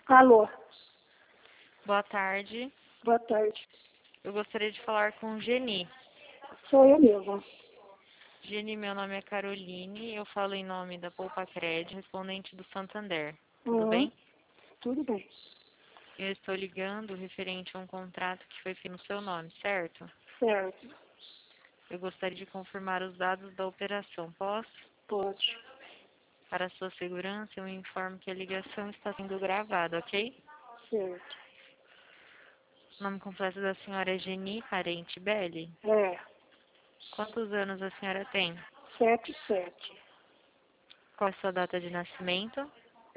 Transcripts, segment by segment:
Alô, Boa tarde. boa tarde. Eu gostaria de falar com Geni. Sou eu mesma. Geni, meu nome é Caroline. Eu falo em nome da Poupa Cred, respondente do Santander. Tudo Uhum, bem? tudo bem. Eu estou ligando referente a um contrato que foi feito no seu nome, certo? Certo, Eu gostaria de confirmar os dados da operação. Posso? pode. Para sua segurança, eu informo que a ligação está sendo gravada, ok? Certo. O nome completo da senhora é Geni Parente Belli. É, Quantos anos a senhora tem? 77. Qual é a sua data de nascimento?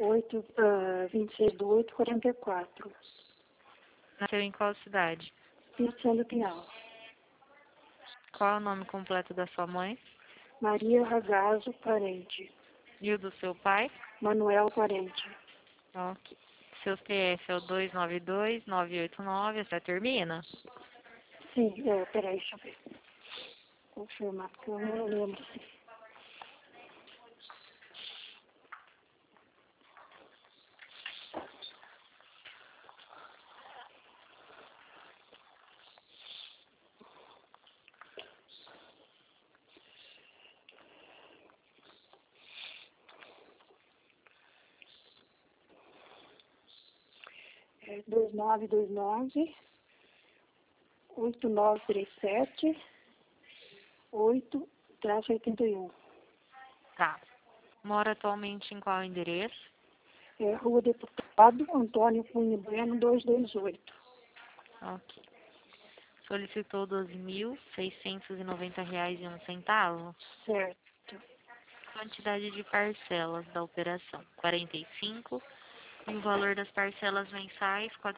26/8/44. Nasceu em qual cidade? Cristiano Pinhal. Qual é o nome completo da sua mãe? Maria Ragazzo Parente. E o do seu pai? Manuel Parente. Ok. Seu CPF é o 292-989, essa termina? Sim, peraí, deixa eu ver. Confirmar, porque eu não lembro. É 2929-8937-8/81. Tá. Mora atualmente em qual endereço? É Rua Deputado Antônio Cunha Bueno, 228. Ok. Solicitou R$ 12.690,01. Certo. Quantidade de parcelas da operação: 45. E o valor das parcelas mensais: R$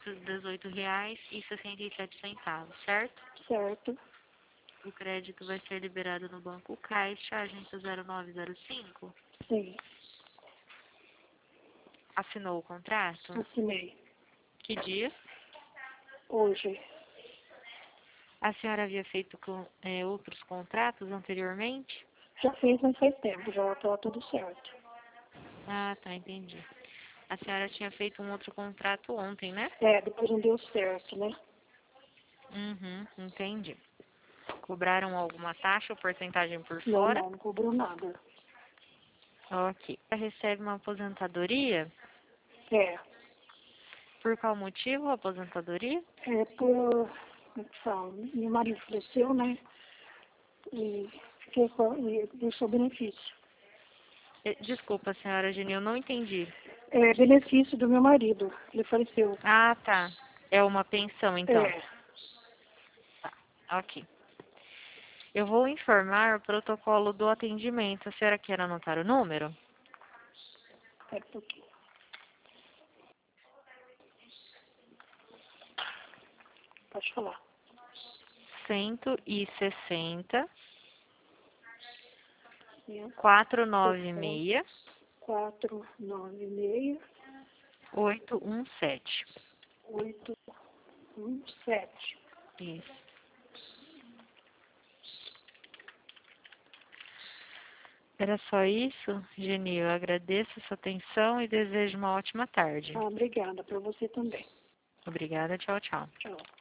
418,67, certo? Certo. O crédito vai ser liberado no Banco Caixa, agência 0905. Sim. Assinou o contrato? Assinei. Que dia? Hoje. A senhora havia feito outros contratos anteriormente? Já fiz, mas faz tempo. Já está tudo certo. Ah, tá, entendi. A senhora tinha feito um outro contrato ontem, né? Depois não deu certo, né? Uhum, entendi. Cobraram alguma taxa ou porcentagem por Não, fora? não cobrou nada. Ok. Ela recebe uma aposentadoria? É. Por qual motivo a aposentadoria? Como é que fala? Meu marido faleceu, né? E e deixou benefício. Desculpa, senhora Genil, não entendi. É benefício do meu marido. Ele faleceu. Ah, tá. É uma pensão, então. É. Tá, ok. Eu vou informar o protocolo do atendimento. A senhora quer anotar o número? É porque... Pode falar. 160 60 496 496 817. 817. Isso. Era só isso, Genil. Eu agradeço a sua atenção e desejo uma ótima tarde. Obrigada para você também. Obrigada, tchau, tchau. Tchau.